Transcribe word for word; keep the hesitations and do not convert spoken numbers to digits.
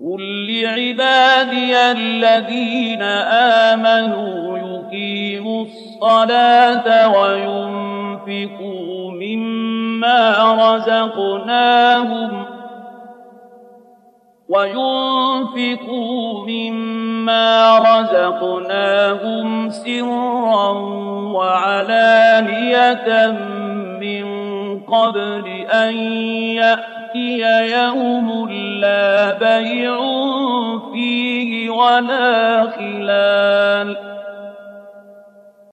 قل لعبادي الذين آمنوا يقيموا الصلاة وينفقوا مما رزقناهم وينفقوا مما رزقناهم سرا وعلانية من قبل أن يأتي يوم لا بيع فيه ولا خلال